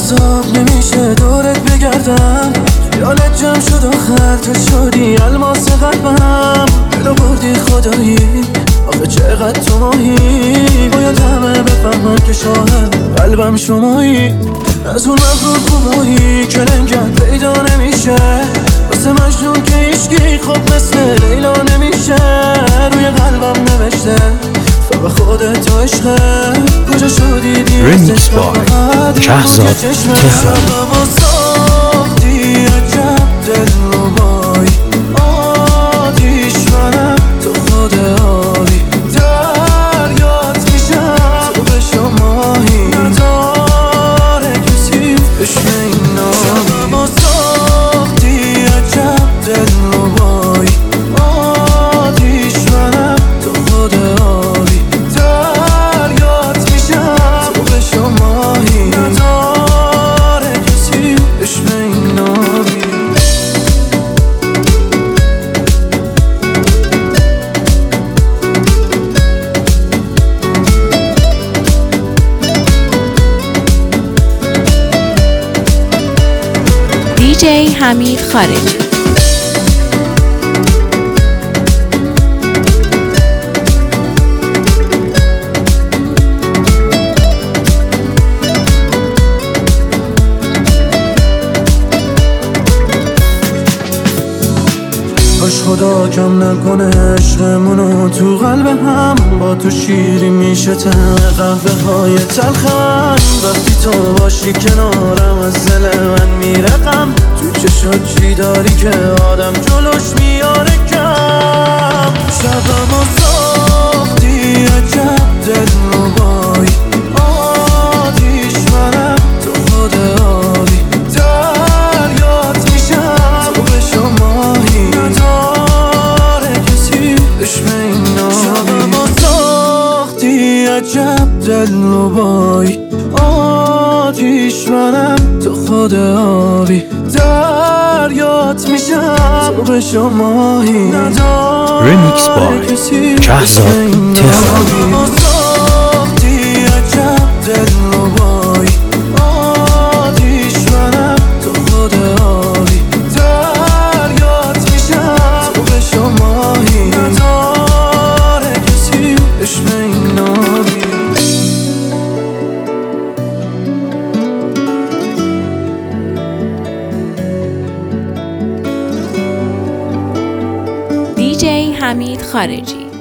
حساب نمیشه دورت بگردم، خیالت جمع شد آخر تو شدی الماس قلبم. دلو بردی خدایی آخه چقدر تو ماهی، باید همه بفهمن که شاهد قلبم شمایی. از اون مغرور خوبایی که لنگت پیدا نمیشه، واسه مجنون که هیچکی خوب مثل لیلا نمیشه. روی قلبم نوشته فقط خودت تو عشقه، کجا شدی دیر ریمیکس بای شهزاد تهران. ساختی عجب دلربایی، آتیش منم تو خود آبی، دریات میشم تو به شماهی، نداره کسی بشم این آبی. ساختی عجب دلربایی، آتیش منم تو خود آبی، دریات میشم تو به شماهی، نداره کسی بشم این آبی. DJ حمید خارجی. باش خدا کم نکنه عشقمونو تو قلب هم، با تو شیری میشه طعم قهوه های تلخم. وقتی تو باشی کنارم از دل من میره غم، تو چشات چی داری که آدم جلوش میاره کم. شبمو ساختی عجب دلربایی، آتیش منم تو خود آبی، دریات میشم تو به شماهی، نداره کسی بشم این آبی. شبمو ساختی عجب دلربایی، آتیش منم تو خود آبی، دریات میشم تو به شماهی، ریمیکس نداره بای کسی شهزاد بشم این تهران. آبی. ساختی عجب دلربایی، آتیش منم تو خود آبی، دریات میشم تو به شماهی، نداره کسی بشم این آبی. DJ حمید خارجی.